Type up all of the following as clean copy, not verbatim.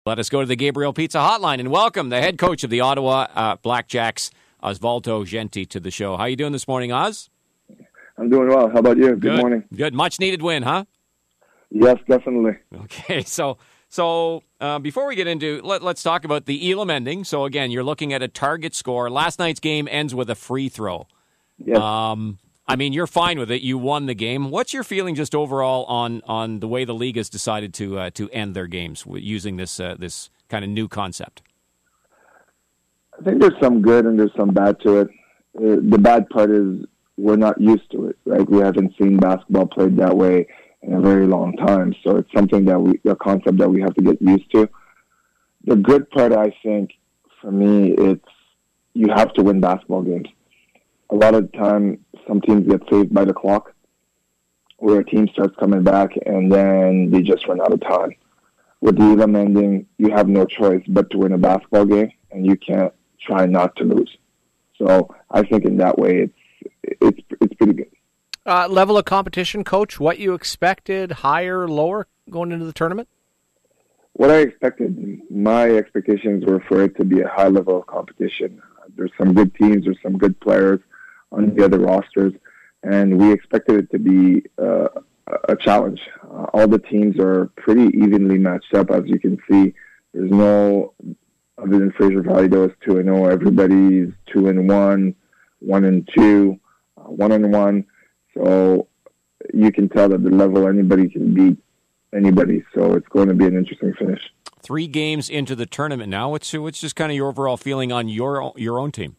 Let us go to the Gabriel Pizza Hotline and welcome the head coach of the Ottawa Blackjacks, Osvaldo Genti, to the show. How are you doing this morning, Oz? I'm doing well. How about you? Good morning. Good. Much needed win, huh? Yes, definitely. Okay, so before we get into, let's talk about the Elam ending. So again, you're looking at a target score. Last night's game ends with a free throw. Yes. I mean, you're fine with it. You won the game. What's your feeling just overall on the way the league has decided to end their games using this kind of new concept? I think there's some good and there's some bad to it. The bad part is we're not used to it, right? We haven't seen basketball played that way in a very long time. So it's something a concept that we have to get used to. The good part, I think, for me, it's you have to win basketball games. A lot of the time, some teams get saved by the clock, where a team starts coming back and then they just run out of time. With the Elam ending, you have no choice but to win a basketball game, and you can't try not to lose. So I think in that way, it's pretty good. Level of competition, Coach, what you expected, higher, lower, going into the tournament? What I expected, my expectations were for it to be a high level of competition. There's some good teams, there's some good players on the other rosters, and we expected it to be a challenge. All the teams are pretty evenly matched up, as you can see. There's no, other than Fraser Valley, that was 2-0. Everybody's 2-1, 1-2, 1-1. So you can tell that the level anybody can beat anybody. So it's going to be an interesting finish. 3 games into the tournament now. What's just kind of your overall feeling on your own team?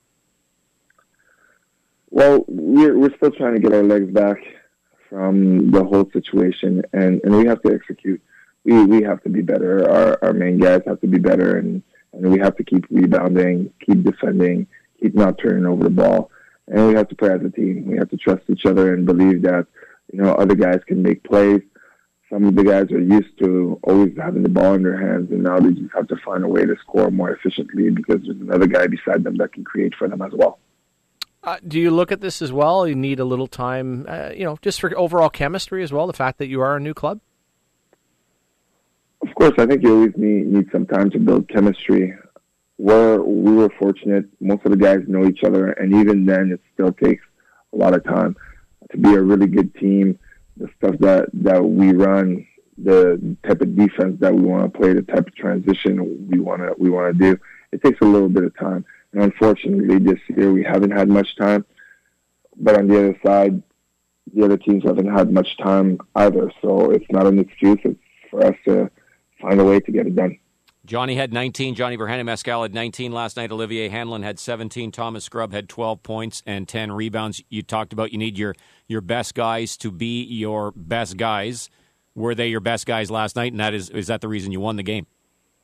Well, we're still trying to get our legs back from the whole situation, and we have to execute. We have to be better. Our main guys have to be better, and we have to keep rebounding, keep defending, keep not turning over the ball, and we have to play as a team. We have to trust each other and believe that other guys can make plays. Some of the guys are used to always having the ball in their hands, and now they just have to find a way to score more efficiently because there's another guy beside them that can create for them as well. Do you look at this as well? You need a little time, just for overall chemistry as well, the fact that you are a new club? Of course, I think you always need some time to build chemistry. We were fortunate. Most of the guys know each other, and even then, it still takes a lot of time to be a really good team. The stuff that we run, the type of defense that we want to play, the type of transition we want to do, it takes a little bit of time. And unfortunately, this year we haven't had much time. But on the other side, the other teams haven't had much time either. So it's not an excuse. It's for us to find a way to get it done. Johnny had 19. Johnny Verhanen-Mescal had 19 last night. Olivier Hanlon had 17. Thomas Scrubb had 12 points and 10 rebounds. You talked about you need your best guys to be your best guys. Were they your best guys last night? And is that the reason you won the game?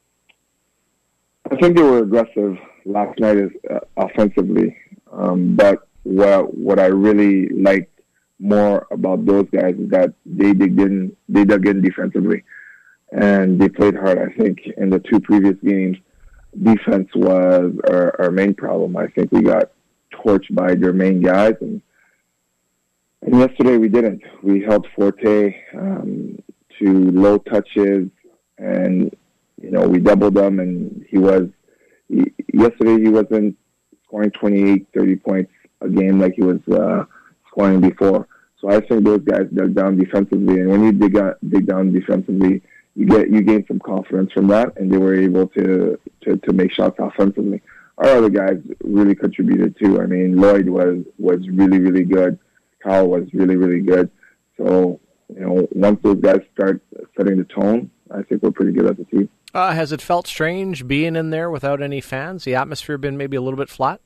I think they were aggressive last night offensively. But what I really liked more about those guys is that they dug in defensively. And they played hard. I think in the 2 previous games, defense was our main problem. I think we got torched by their main guys. And yesterday we didn't. We held Forte to low touches, and we doubled him, and yesterday he wasn't scoring 28, 30 points a game like he was scoring before. So I think those guys dug down defensively, and when you dig down defensively, you gain some confidence from that, and they were able to make shots offensively. Our other guys really contributed too. I mean, Lloyd was really, really good. Kyle was really, really good. So, once those guys start setting the tone, I think we're pretty good as a team. Has it felt strange being in there without any fans? The atmosphere been maybe a little bit flat?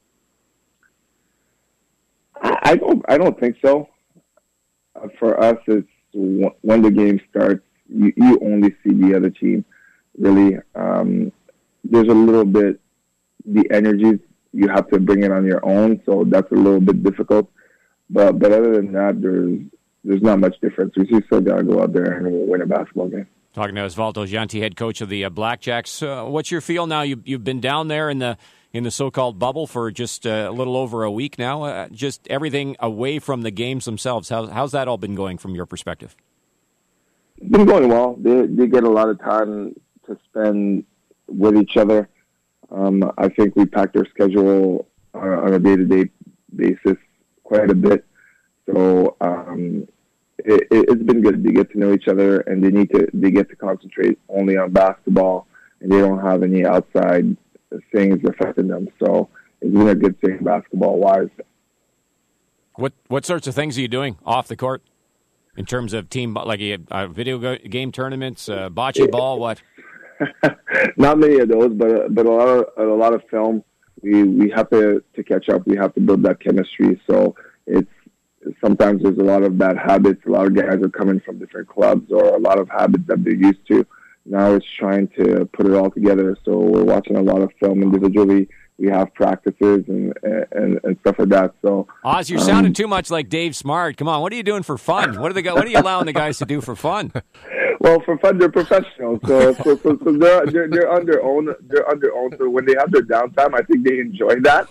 I don't think so. For us, it's when the game starts, you only see the other team. Really, there's a little bit the energy you have to bring it on your own, so that's a little bit difficult. But other than that, there's not much difference. We still gotta go out there and win a basketball game. Talking to Osvaldo Genti, head coach of the Blackjacks. What's your feel now? You've been down there in the so-called bubble for just a little over a week now. Just everything away from the games themselves. How's that all been going from your perspective? It's been going well. They get a lot of time to spend with each other. I think we packed our schedule on a day-to-day basis quite a bit. So it's been good. They get to know each other, and they get to concentrate only on basketball, and they don't have any outside things affecting them. So it's been a good thing basketball-wise. What sorts of things are you doing off the court in terms of team, like video game tournaments, bocce ball? What? Not many of those, but a lot of film. We have to catch up. We have to build that chemistry. So sometimes there's a lot of bad habits. A lot of guys are coming from different clubs, or a lot of habits that they're used to. Now it's trying to put it all together. So we're watching a lot of film individually. We have practices and stuff like that. So Oz, you're sounding too much like Dave Smart. Come on, what are you doing for fun? What are you allowing the guys to do for fun? Well, for fun, they're professionals. So they're on their own. They're on their own. So when they have their downtime, I think they enjoy that.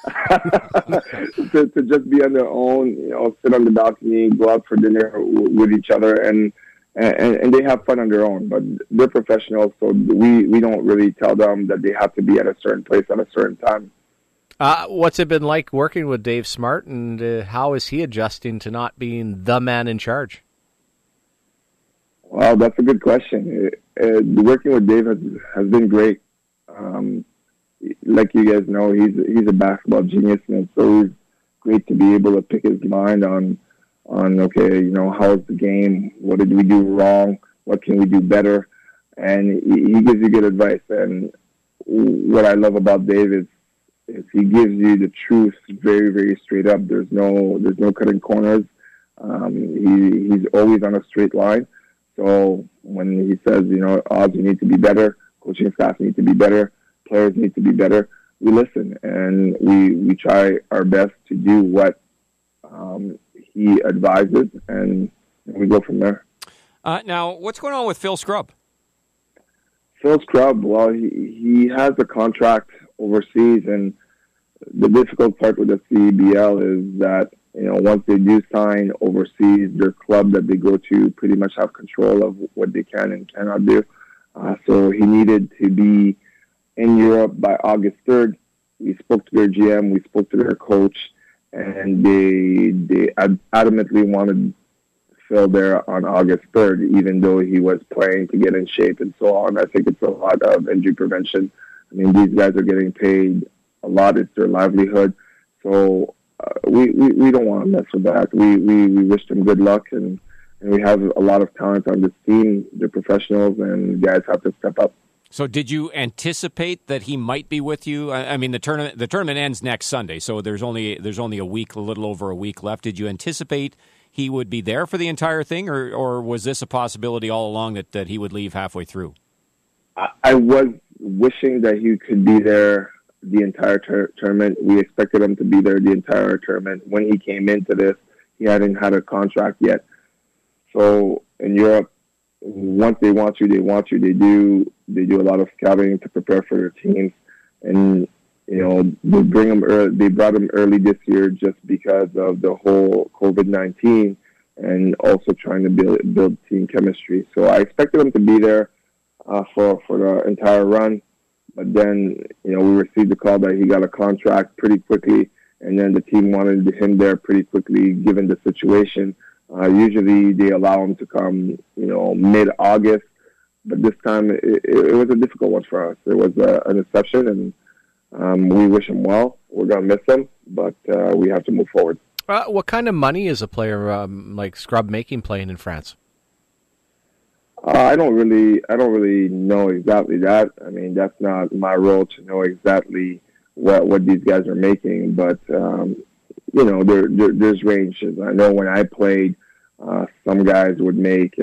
to just be on their own, sit on the balcony, go out for dinner with each other, and they have fun on their own. But they're professionals, so we don't really tell them that they have to be at a certain place at a certain time. What's it been like working with Dave Smart, and how is he adjusting to not being the man in charge? Well, that's a good question. Working with Dave has been great. Like you guys know, he's a basketball genius, and it's always great to be able to pick his mind on okay, how's the game? What did we do wrong? What can we do better? And he gives you good advice. And what I love about Dave is he gives you the truth very, very straight up. There's no cutting corners. He's always on a straight line. So when he says, Oz, you need to be better, coaching staff need to be better, players need to be better, we listen, and we try our best to do what he advises, and we go from there. Now, what's going on with Phil Scrubb? Phil Scrubb, well, he has a contract overseas, and the difficult part with the CBL is that once they do sign overseas, their club that they go to pretty much have control of what they can and cannot do. So he needed to be in Europe by August 3rd. We spoke to their GM, we spoke to their coach, and they adamantly wanted Phil there on August 3rd, even though he was playing to get in shape and so on. I think it's a lot of injury prevention. I mean, these guys are getting paid a lot. It's their livelihood. So we don't want to mess with that. We wish them good luck, and we have a lot of talent on this team. They're professionals, and guys have to step up. So did you anticipate that he might be with you? I mean, the tournament ends next Sunday, so there's only a little over a week left. Did you anticipate he would be there for the entire thing, or was this a possibility all along that he would leave halfway through? I was wishing that he could be there the entire tournament. We expected him to be there the entire tournament. When he came into this, he hadn't had a contract yet. So in Europe, once they want you, they want you. They do a lot of scouting to prepare for their teams, and they bring them early. They brought him early this year just because of the whole COVID-19, and also trying to build team chemistry. So I expected him to be there for the entire run, but then we received the call that he got a contract pretty quickly, and then the team wanted him there pretty quickly given the situation. Usually they allow him to come, mid-August, but this time it was a difficult one for us. It was an exception, and we wish him well. We're going to miss him, but we have to move forward. What kind of money is a player like Scrubb making playing in France? I don't really know exactly that. I mean, that's not my role to know exactly what these guys are making, but there's ranges. I know when I played, some guys would make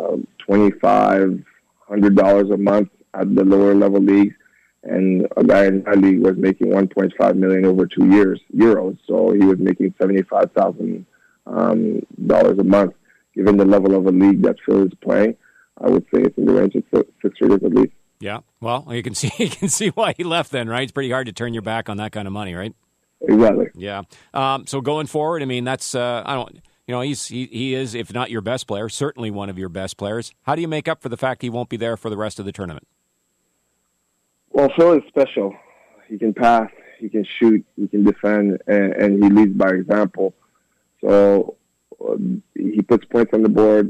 $2,500 a month at the lower level leagues, and a guy in my league was making $1.5 million over 2 years, euros. So he was making $75,000 a month. Given the level of a league that Phil is playing, I would say it's in the range of six figures at least. Yeah, well, you can see why he left then, right? It's pretty hard to turn your back on that kind of money, right? Exactly. Yeah. So going forward, I mean, that's he is, if not your best player, certainly one of your best players. How do you make up for the fact he won't be there for the rest of the tournament? Well, Phil is special. He can pass, he can shoot, he can defend, and he leads by example. So he puts points on the board.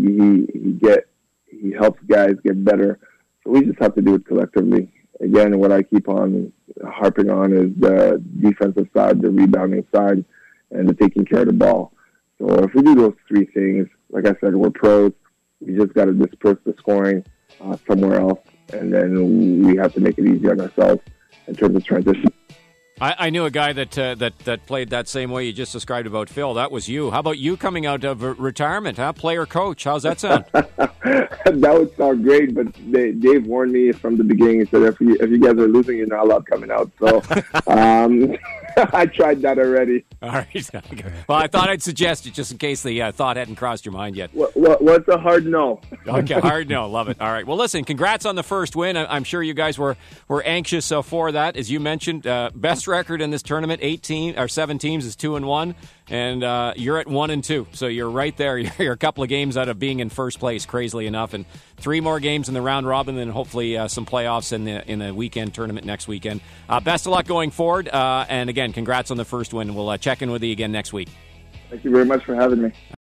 He helps guys get better. So we just have to do it collectively. Again, what I keep on harping on is the defensive side, the rebounding side, and the taking care of the ball. So if we do those three things, like I said, we're pros. We just got to disperse the scoring somewhere else, and then we have to make it easy on ourselves in terms of transition. I knew a guy that played that same way you just described about Phil. That was you. How about you coming out of retirement, huh? Player coach. How's that sound? That would sound great, but Dave warned me from the beginning. He said, if you guys are losing, you're not allowed coming out. So I tried that already. All right. Well, I thought I'd suggest it just in case the thought hadn't crossed your mind yet. What's a hard no? Okay, hard no. Love it. All right. Well, listen, congrats on the first win. I'm sure you guys were anxious for that. As you mentioned, best record in this tournament, 7 teams is 2-1, and you're at 1-2. So you're right there. You're a couple of games out of being in first place, crazily enough, and 3 more games in the round robin, and hopefully some playoffs in the weekend tournament next weekend. Best of luck going forward, and again, congrats on the first win. We'll check in with you again next week. Thank you very much for having me.